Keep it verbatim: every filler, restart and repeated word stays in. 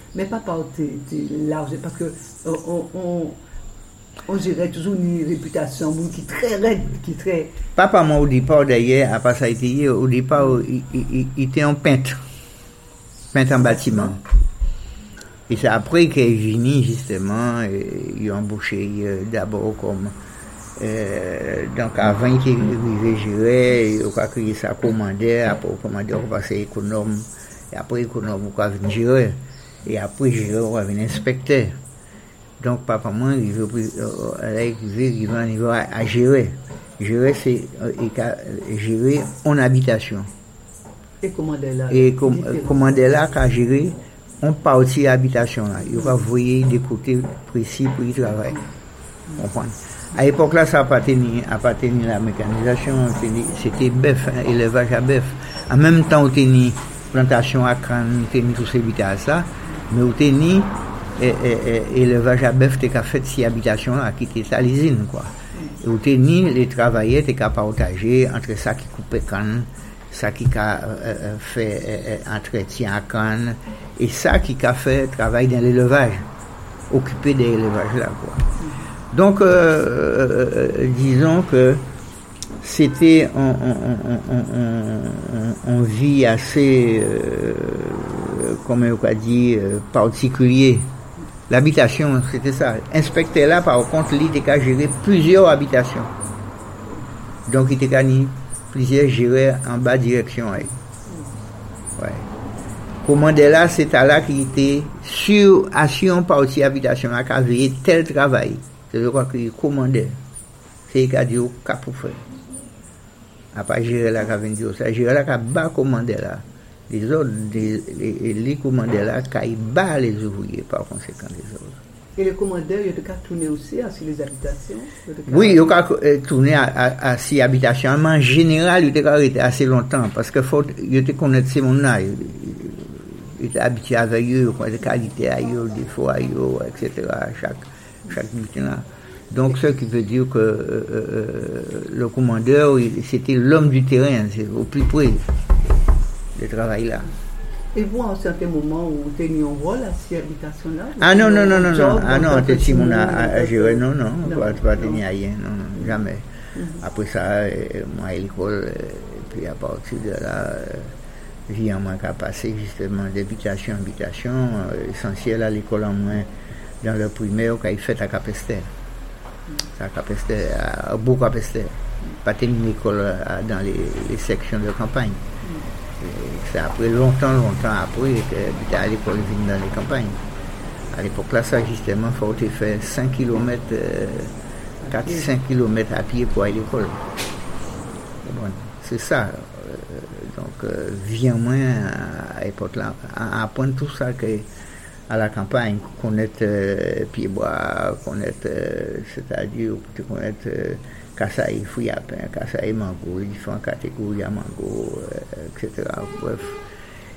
Mais papa, t'es large parce que on, on, on dirait toujours une réputation qui est très raide, qui est très. Papa, moi, au départ, d'ailleurs, à part ça, au départ, il, il, il était un peintre. Peintre en bâtiment. Et c'est après qu'il est venu, justement, il a embauché d'abord comme. Euh, donc, avant qu'il arrive, gérer, il a créé sa commandeur, après, commandeur, on va passer économe, et après, économe, on va venir gérer. Et après, gérer, on va venir inspecteur. Donc, papa, moi, il veut, il veut arriver à gérer. Gérer, c'est gérer en habitation. Et commander là. Et com commander là, qu'à gérer, on partit habitation là. Il va voyer des côtés précis pour y travailler. Vous comprenez? À l'époque là, ça n'a pas tenu, a pas tenu la mécanisation, c'était bœuf, hein, élevage à bœuf. En même temps, on tenait plantation à crâne, on tenait tout ce qui à ça, mais on tenait élevage à bœuf, t'es qu'à faire si habitation là, qui était à l'usine, quoi. Et on tenait les travailleurs, t'es qu'à partager entre ça qui coupait canne, ça qui a euh, fait euh, entretien à canne, et ça qui a fait travail dans l'élevage, occupé de l'élevage là, quoi. Donc, euh, euh, disons que c'était un, un, un, un, un vie assez, euh, comment on va dire, particulier. L'habitation, c'était ça. Inspecteur là, par contre, il était qu'à gérer plusieurs habitations. Donc, il était qu'à plusieurs gérés en bas direction. Ouais. Ouais. Commandeur là, c'était là qui était sur, sur une partie habitation là, qui avait tel travail. C'est le quoi que commandeur. C'est qu'il a dit au cap pour faire. À pas gérer là, qui a vendu ça. Gérer là, qui a bas commandeur là. Les autres, les, les, les commandeurs là, qui bat les ouvriers par conséquent les autres. Et le commandeur, il a tourné aussi sur les habitations? Oui, il a tourné à, à, à ces habitations. Mais en général, il a arrêté assez longtemps parce que faut, il était connaître ces gens-là. Il était habitué avec eux, quoi, des qualités à eux, des défauts à eux, et cetera. Chaque, chaque butin-là. Donc, ce qui veut dire que euh, euh, le commandeur, c'était l'homme du terrain, c'est au plus près de travail là. Et vous, à un certain moment, vous teniez un rôle à ces habitations-là? Ah non, non, non, non, non, ah non, t'es si mon à gérer, non, non, on ne va pas tenir rien, non, non, jamais. Mm-hmm. Après ça, moi, à l'école, et puis à partir de là, j'ai en moins qu'à passer justement d'habitation en habitation, euh, essentiel à l'école en moins, dans le primaire, quand il fait à Capester. À Capester, à Beau Capester. Pas terminé l'école dans les, les sections de campagne. C'est après longtemps, longtemps après que j'étais à l'école dans les campagnes. À l'époque là, ça justement, il faut faire cinq kilomètres, euh, quatre à cinq kilomètres à pied pour aller à l'école. Bon, c'est ça. Euh, donc, euh, viens moins à l'époque là, à apprendre tout ça que, à la campagne, connaître euh, pied-bois, connaître, euh, c'est-à-dire, connaître. Euh, Kassaï, fouillapin, Kassaï, mango, différentes catégories à mango, euh, et cetera. Bref.